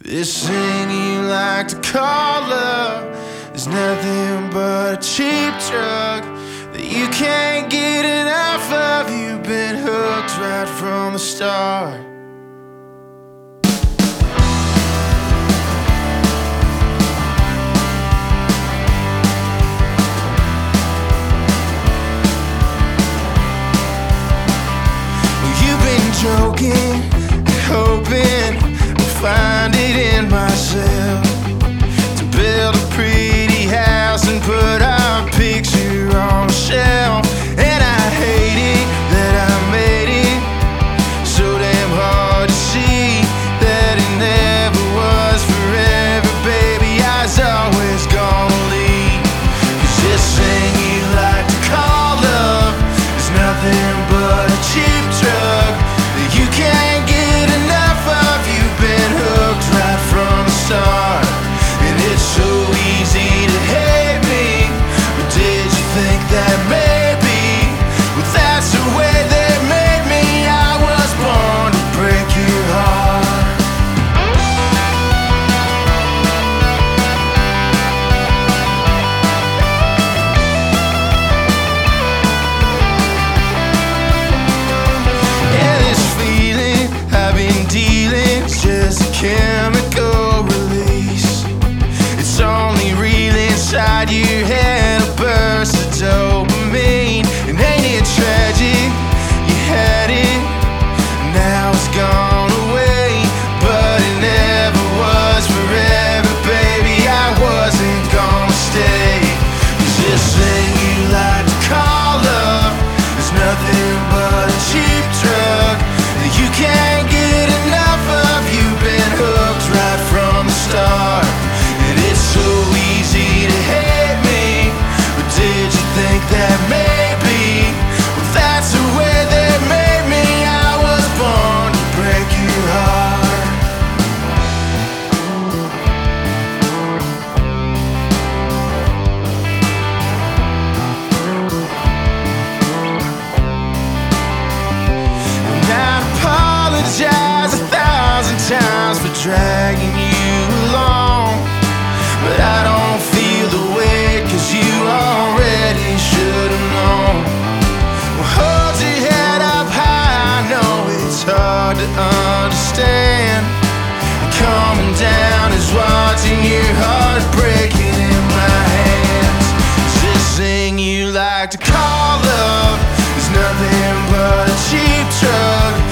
This thing you like to call love is nothing but a cheap drug that you can't get enough of. You've been hooked right from the start. You've been joking and hoping find it in myself to build a pretty house and put our picture on a shelf. And I hate it that I made it so damn hard to see that it never was forever, baby. I was always gonna leave. 'Cause this thing you like to call love is nothing but a cheap drug that you can't get enough of. You've been hooked right from the start, and it's so easy to hate me. But did you think that maybe, well, that's the way they made me? I was born to break your heart. And this feeling I've been dealing is just a chemical release. It's only real inside your head, a burst of dopamine. And ain't it tragic? You had it, now it's gone away. But it never was forever, baby. I wasn't gonna stay. 'Cause this thing you like to call love is nothing but a cheap drug that you can't get enough of. You've been hooked right from the start, and it's so easy to hate me. But did you think that maybe, well, that's the way they made me? I was born to break your heart. And I'd apologize 1,000 times for dragging you along, but I don't feel the way, 'cause you already should've known. Well, hold your head up high, I know it's hard to understand. Coming down is watching your heart breaking in my hands. 'Cause this thing you like to call love is nothing but a cheap drug